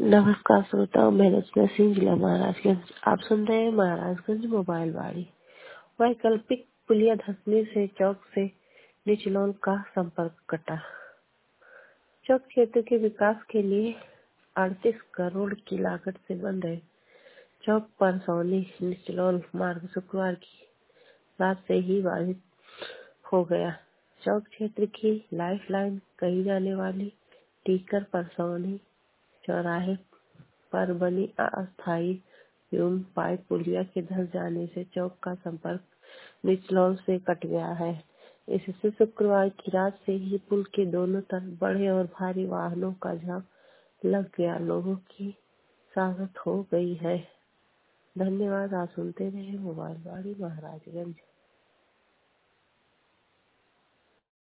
नमस्कार श्रोताओं, मैं रचना सिंह, जिला महाराजगंज। आप सुन रहे हैं महाराजगंज मोबाइल वाड़ी। वैकल्पिक पुलिया धंसने से चौक से निचलौल का संपर्क कटा। चौक क्षेत्र के विकास के लिए 38 करोड़ की लागत से बन रहे चौक परसौनी निचलौल मार्ग शुक्रवार की रात से ही बाधित हो गया। चौक क्षेत्र की लाइफ लाइन कही जाने वाली टीकर परसौनी चौराहे पर बनी अस्थायी व्यूम पाइप पुलिया के धंस जाने से चौक का संपर्क निचलौल से कट गया है। इससे शुक्रवार की रात से ही पुल के दोनों तरफ बड़े और भारी वाहनों का जाम लग गया। लोगों की साहस हो गई है। धन्यवाद। आप सुनते रहे मोबाइल वाड़ी महाराजगंज।